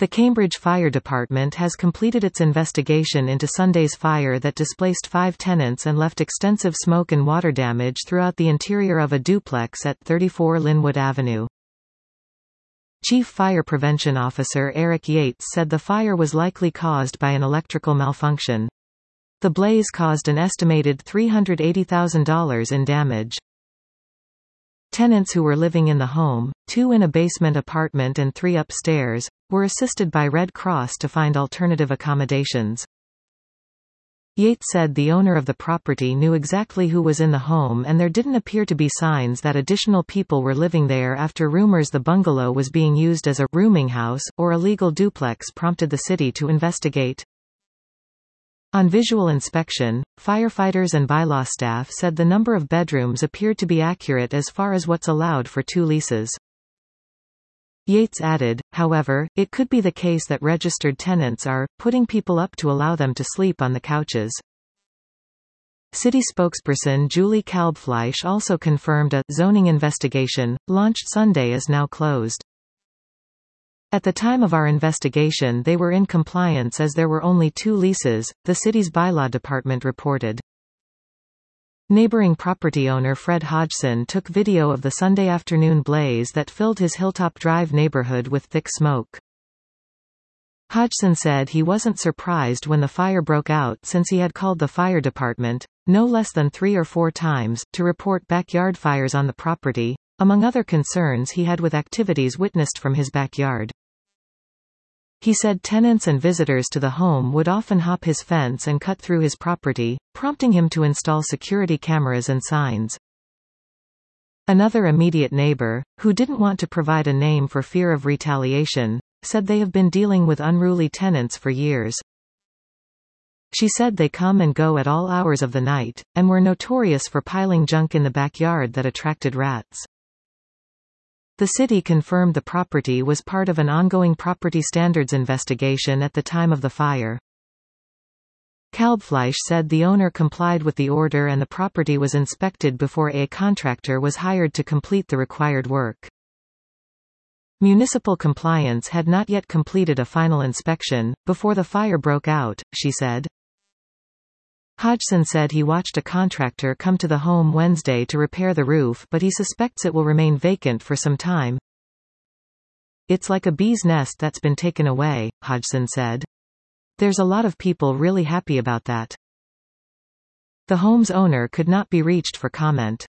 The Cambridge Fire Department has completed its investigation into Sunday's fire that displaced 5 tenants and left extensive smoke and water damage throughout the interior of a duplex at 34 Linwood Avenue. Chief Fire Prevention Officer Eric Yates said the fire was likely caused by an electrical malfunction. The blaze caused an estimated $380,000 in damage. Tenants who were living in the home, 2 in a basement apartment and 3 upstairs, were assisted by Red Cross to find alternative accommodations. Yates said the owner of the property knew exactly who was in the home and there didn't appear to be signs that additional people were living there after rumors the bungalow was being used as a rooming house or a legal duplex prompted the city to investigate. On visual inspection, firefighters and bylaw staff said the number of bedrooms appeared to be accurate as far as what's allowed for 2 leases. Yates added, however, it could be the case that registered tenants are putting people up to allow them to sleep on the couches. City spokesperson Julie Kalbfleisch also confirmed a zoning investigation, launched Sunday, is now closed. At the time of our investigation they were in compliance as there were only 2 leases, the city's bylaw department reported. Neighboring property owner Fred Hodgson took video of the Sunday afternoon blaze that filled his Hilltop Drive neighborhood with thick smoke. Hodgson said he wasn't surprised when the fire broke out since he had called the fire department, no less than 3 or 4 times, to report backyard fires on the property, among other concerns he had with activities witnessed from his backyard. He said tenants and visitors to the home would often hop his fence and cut through his property, prompting him to install security cameras and signs. Another immediate neighbor, who didn't want to provide a name for fear of retaliation, said they have been dealing with unruly tenants for years. She said they come and go at all hours of the night, and were notorious for piling junk in the backyard that attracted rats. The city confirmed the property was part of an ongoing property standards investigation at the time of the fire. Kalbfleisch said the owner complied with the order and the property was inspected before a contractor was hired to complete the required work. Municipal compliance had not yet completed a final inspection before the fire broke out, she said. Hodgson said he watched a contractor come to the home Wednesday to repair the roof, but he suspects it will remain vacant for some time. It's like a bee's nest that's been taken away, Hodgson said. There's a lot of people really happy about that. The home's owner could not be reached for comment.